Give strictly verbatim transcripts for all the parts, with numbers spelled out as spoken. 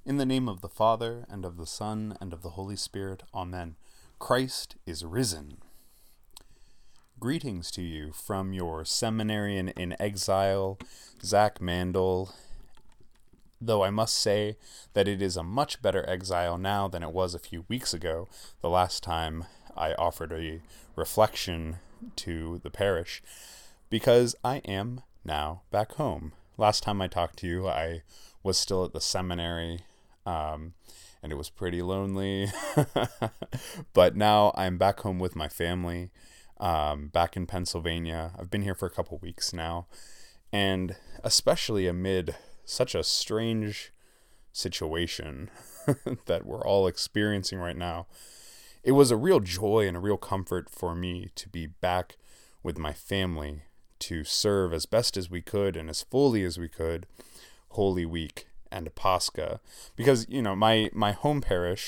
In the name of the Father, and of the Son, and of the Holy Spirit. Amen. Christ is risen. Greetings to you from your seminarian in exile, Zach Mandel. Though I must say that it is a much better exile now than it was a few weeks ago, the last time I offered a reflection to the parish, because I am now back home. Last time I talked to you, I was still at the seminary, um, and it was pretty lonely. But now I'm back home with my family, um, back in Pennsylvania. I've been here for a couple weeks now, and especially amid such a strange situation that we're all experiencing right now, it was a real joy and a real comfort for me to be back with my family to serve as best as we could and as fully as we could Holy Week and Pascha, because you know my my home parish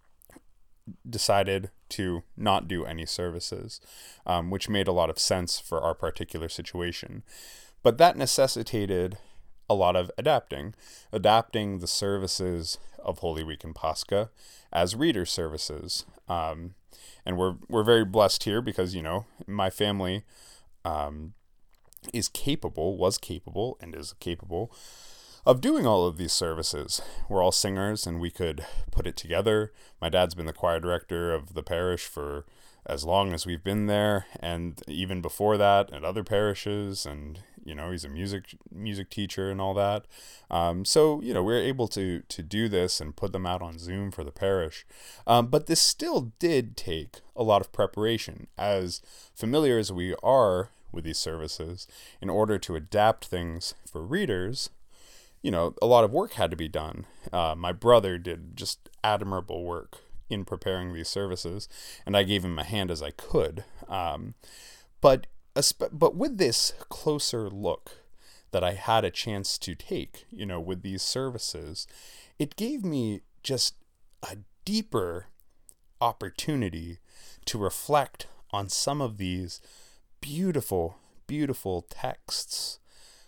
decided to not do any services, um, which made a lot of sense for our particular situation, but that necessitated a lot of adapting, adapting the services of Holy Week and Pascha as reader services. Um, and we're we're very blessed here because, you know, my family um, is capable, was capable, and is capable of doing all of these services. We're all singers, and we could put it together. My dad's been the choir director of the parish for as long as we've been there, and even before that at other parishes, and you know he's a music music teacher and all that. Um, so you know we're able to to do this and put them out on Zoom for the parish. Um, but this still did take a lot of preparation, as familiar as we are with these services. In order to adapt things for readers, you know, a lot of work had to be done. Uh, my brother did just admirable work in preparing these services, and I gave him a hand as I could. Um, but but with this closer look that I had a chance to take, you know, with these services, it gave me just a deeper opportunity to reflect on some of these beautiful, beautiful texts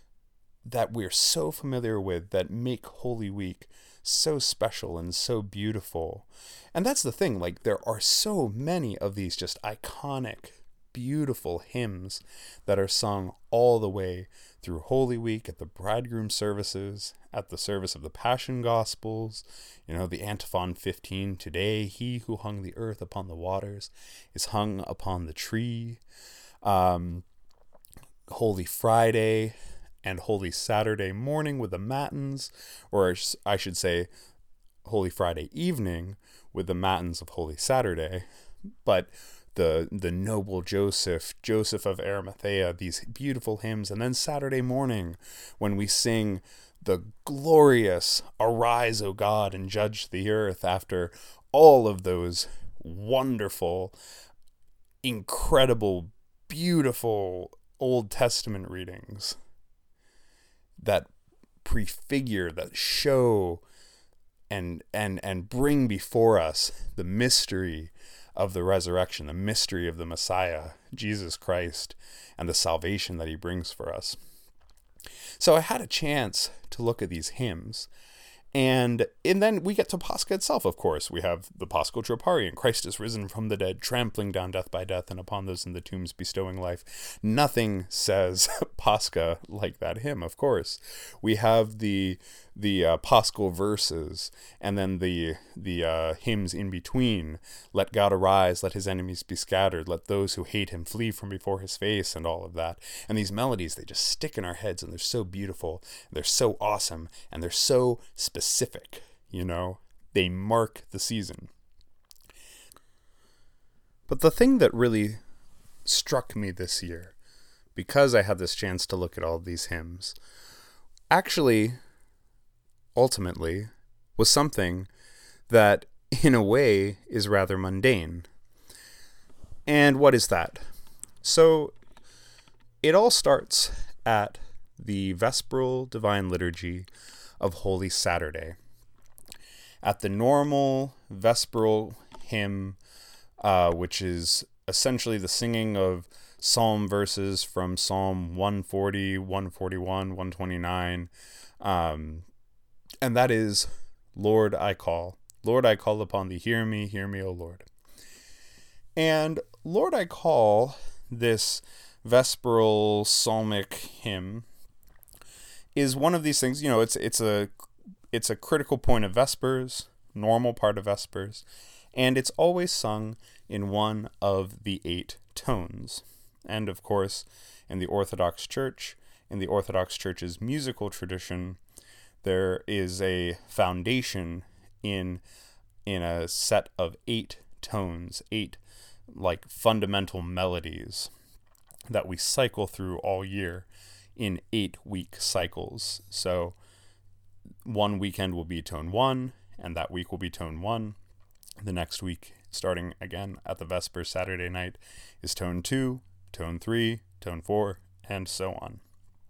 that we're so familiar with, that make Holy Week so special and so beautiful. And that's the thing, like there are so many of these just iconic, beautiful hymns that are sung all the way through Holy Week, at the bridegroom services, at the service of the Passion Gospels, you know, the antiphon fifteen, today he who hung the earth upon the waters is hung upon the tree, um, Holy Friday, and Holy Saturday morning with the matins, or I should say Holy Friday evening with the matins of Holy Saturday. But the the noble Joseph, Joseph of Arimathea, these beautiful hymns, and then Saturday morning when we sing the glorious Arise, O God, and judge the earth, after all of those wonderful, incredible, beautiful Old Testament readings that prefigure, that show and and and bring before us the mystery of the resurrection, the mystery of the Messiah, Jesus Christ, and the salvation that he brings for us. So I had a chance to look at these hymns, and and then we get to Pascha itself, of course. We have the Paschal Troparion, Christ is risen from the dead, trampling down death by death, and upon those in the tombs bestowing life. Nothing says Pascha like that hymn, of course. We have the the uh, Paschal verses, and then the the uh, hymns in between. Let God arise, let his enemies be scattered, let those who hate him flee from before his face, and all of that. And these melodies, they just stick in our heads, and they're so beautiful, they're so awesome, and they're so specific, you know? They mark the season. But the thing that really struck me this year, because I had this chance to look at all of these hymns, actually, ultimately, was something that, in a way, is rather mundane. And what is that? So, it all starts at the Vesperal Divine Liturgy of Holy Saturday. At the normal Vesperal hymn, uh, which is essentially the singing of psalm verses from Psalm one forty, one forty-one, one twenty-nine, um, and that is Lord, I call. Lord, I call upon thee. Hear me, hear me, O Lord. And Lord, I call, this vesperal psalmic hymn, is one of these things, you know, it's it's a it's a critical point of Vespers, normal part of Vespers, and it's always sung in one of the eight tones. And of course, in the Orthodox Church, in the Orthodox Church's musical tradition, there is a foundation in in a set of eight tones, eight like fundamental melodies that we cycle through all year in eight week cycles. So one weekend will be tone one, and that week will be tone one. The next week, starting again at the Vesper Saturday night, is tone two, tone three, tone four, and so on.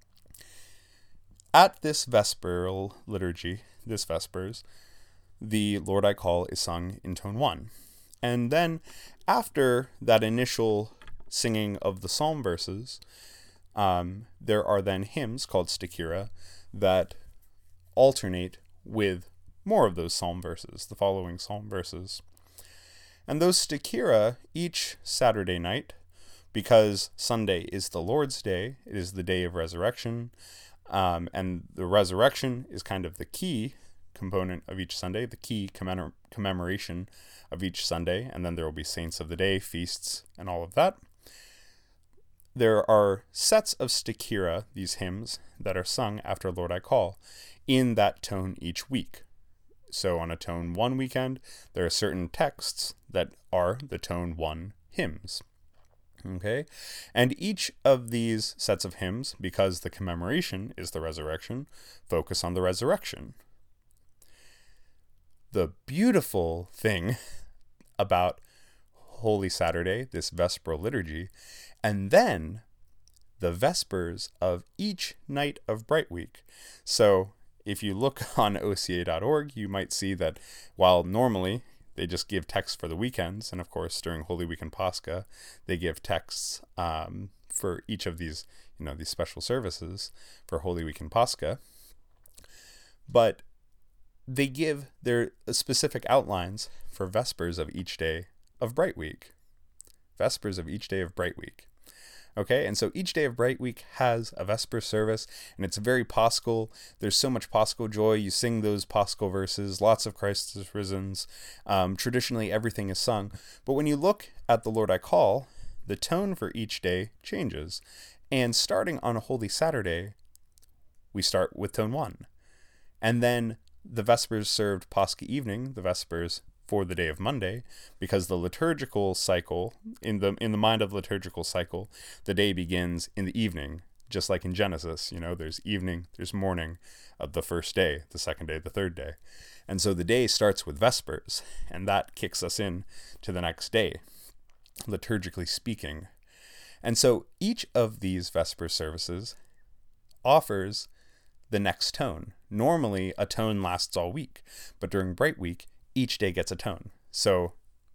At this Vesperal liturgy, this Vespers, the Lord I Call is sung in tone one. And then after that initial singing of the psalm verses, um, there are then hymns called Stichira that alternate with more of those psalm verses, the following psalm verses. And those Stichira, each Saturday night, because Sunday is the Lord's Day, it is the day of resurrection, um, and the resurrection is kind of the key component of each Sunday, the key commemor- commemoration of each Sunday, and then there will be saints of the day, feasts, and all of that. There are sets of Stichira, these hymns, that are sung after Lord I Call, in that tone each week. So on a tone one weekend, there are certain texts that are the tone one hymns. Okay? And each of these sets of hymns, because the commemoration is the resurrection, focus on the resurrection. The beautiful thing about Holy Saturday, this Vesperal liturgy, and then the Vespers of each night of Bright Week. So if you look on O C A dot org, you might see that while normally they just give texts for the weekends, and of course during Holy Week and Pascha, they give texts um, for each of these, you know, these special services for Holy Week and Pascha. But they give their specific outlines for Vespers of each day of Bright Week. Vespers of each day of Bright Week. Okay, and so each day of Bright Week has a Vesper service, and it's very Paschal. There's so much Paschal joy. You sing those Paschal verses, lots of Christ is risen. Um, traditionally, everything is sung. But when you look at the Lord I Call, the tone for each day changes. And starting on a Holy Saturday, we start with tone one. And then the Vespers served Pascha evening, the Vespers for the day of Monday, because the liturgical cycle, in the in the mind of the liturgical cycle, the day begins in the evening, just like in Genesis. You know, there's evening, there's morning of the first day, the second day, the third day. And so the day starts with Vespers, and that kicks us in to the next day, liturgically speaking. And so each of these Vesper services offers the next tone. Normally, a tone lasts all week, but during Bright Week, each day gets a tone. So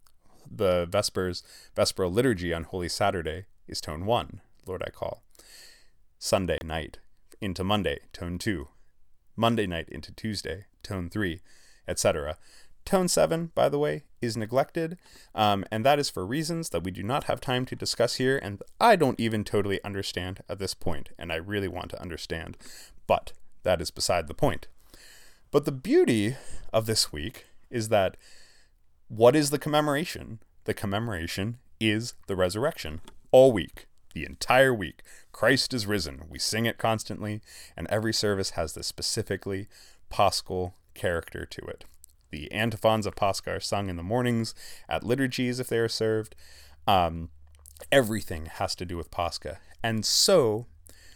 the Vespers, Vesperal liturgy on Holy Saturday is tone one, Lord I Call. Sunday night into Monday, tone two. Monday night into Tuesday, tone three, et cetera. Tone seven, by the way, is neglected, um, and that is for reasons that we do not have time to discuss here, and I don't even totally understand at this point, and I really want to understand, but that is beside the point. But the beauty of this week is that what is the commemoration? The commemoration is the resurrection. All week, the entire week, Christ is risen. We sing it constantly, and every service has this specifically Paschal character to it. The antiphons of Pascha are sung in the mornings at liturgies if they are served. Um, everything has to do with Pascha. And so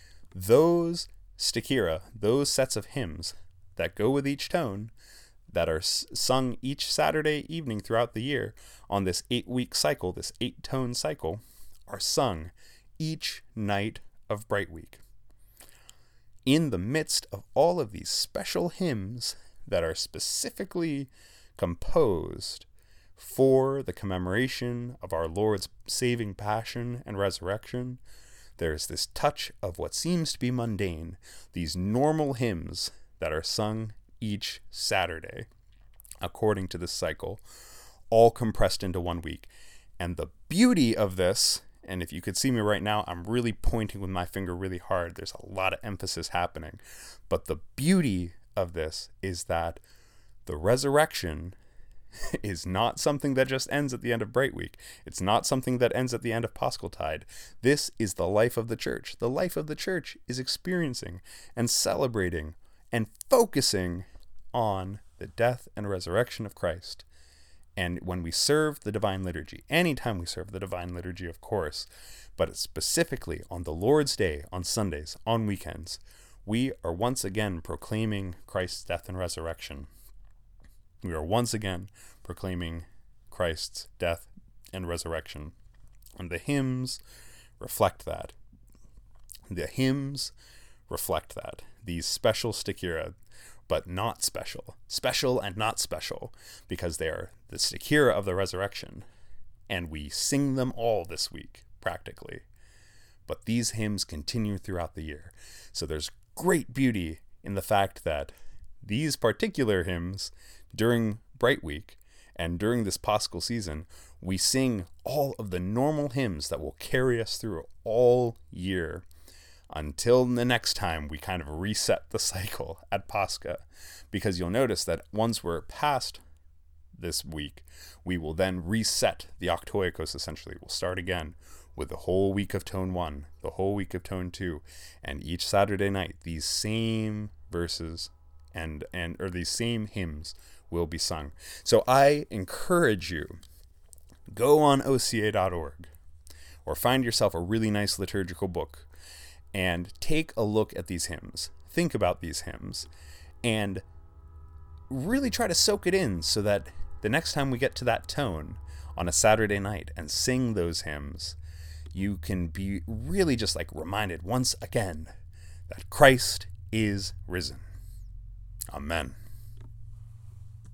those Stichira, those sets of hymns that go with each tone, that are s- sung each Saturday evening throughout the year on this eight-week cycle, this eight-tone cycle, are sung each night of Bright Week. In the midst of all of these special hymns that are specifically composed for the commemoration of our Lord's saving passion and resurrection, there's this touch of what seems to be mundane, these normal hymns that are sung each Saturday. according to this cycle, all compressed into one week. And the beauty of this, and if you could see me right now, I'm really pointing with my finger really hard. There's a lot of emphasis happening. But the beauty of this is that the resurrection is not something that just ends at the end of Bright Week. It's not something that ends at the end of Paschaltide. This is the life of the church. The life of the church is experiencing and celebrating and focusing on the death and resurrection of Christ. And when we serve the Divine Liturgy, anytime we serve the Divine Liturgy, of course, but specifically on the Lord's Day, on Sundays, on weekends, we are once again proclaiming Christ's death and resurrection. We are once again proclaiming Christ's death and resurrection. And the hymns reflect that. The hymns reflect that. These special stichira, but not special. Special and not special, because they are the stichira of the resurrection. And we sing them all this week, practically. But these hymns continue throughout the year. So there's great beauty in the fact that these particular hymns, during Bright Week and during this Paschal season, we sing all of the normal hymns that will carry us through all year until the next time we kind of reset the cycle at Pascha. Because you'll notice that once we're past this week, we will then reset the Octoikos, essentially. We'll start again with the whole week of Tone one, the whole week of Tone two, and each Saturday night, these same verses and and or these same hymns will be sung. So I encourage you, go on O C A dot org or find yourself a really nice liturgical book and take a look at these hymns. Think about these hymns and really try to soak it in so that the next time we get to that tone on a Saturday night and sing those hymns, you can be really just like reminded once again that Christ is risen. Amen.